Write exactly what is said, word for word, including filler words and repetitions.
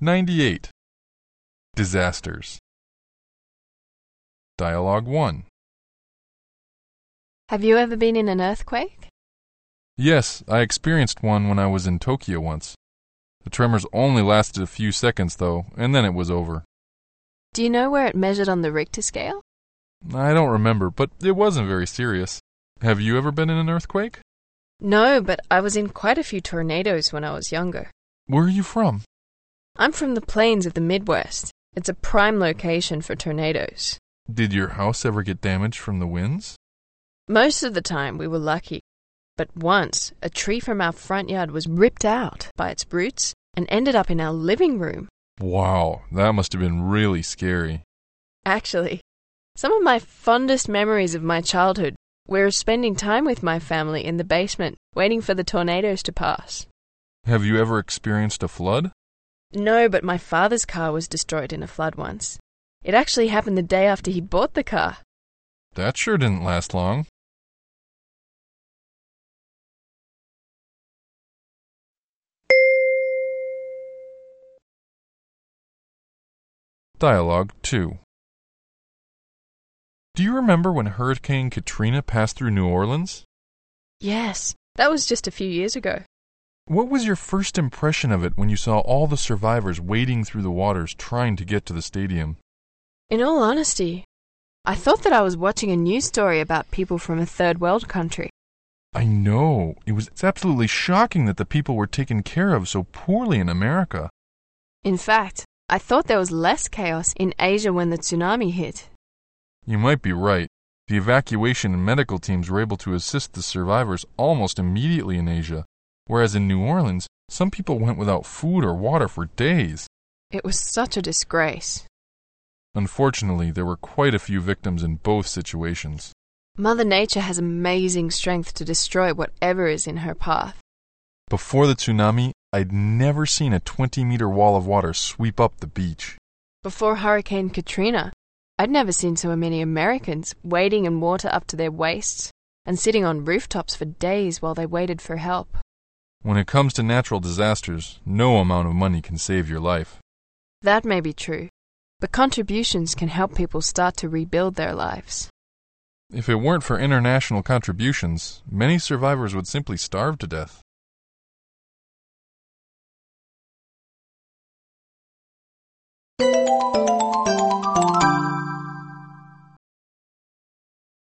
ninety-eight. Disasters. Dialogue one. Have you ever been in an earthquake? Yes, I experienced one when I was in Tokyo once. The tremors only lasted a few seconds, though, and then it was over. Do you know where it measured on the Richter scale? I don't remember, but it wasn't very serious. Have you ever been in an earthquake? No, but I was in quite a few tornadoes when I was younger. Where are you from? I'm from the plains of the Midwest. It's a prime location for tornadoes. Did your house ever get damaged from the winds? Most of the time we were lucky. But once, a tree from our front yard was ripped out by its roots and ended up in our living room. Wow, that must have been really scary. Actually, some of my fondest memories of my childhood were spending time with my family in the basement, waiting for the tornadoes to pass. Have you ever experienced a flood? No, but my father's car was destroyed in a flood once. It actually happened the day after he bought the car. That sure didn't last long. Dialogue two. Do you remember when Hurricane Katrina passed through New Orleans? Yes, that was just a few years ago. What was your first impression of it when you saw all the survivors wading through the waters trying to get to the stadium? In all honesty, I thought that I was watching a news story about people from a third world country. I know. It was absolutely shocking that the people were taken care of so poorly in America. In fact, I thought there was less chaos in Asia when the tsunami hit. You might be right. The evacuation and medical teams were able to assist the survivors almost immediately in Asia, whereas in New Orleans, some people went without food or water for days. It was such a disgrace. Unfortunately, there were quite a few victims in both situations. Mother Nature has amazing strength to destroy whatever is in her path. Before the tsunami, I'd never seen a twenty-meter wall of water sweep up the beach. Before Hurricane Katrina, I'd never seen so many Americans wading in water up to their waists and sitting on rooftops for days while they waited for help. When it comes to natural disasters, no amount of money can save your life. That may be true, but contributions can help people start to rebuild their lives. If it weren't for international contributions, many survivors would simply starve to death.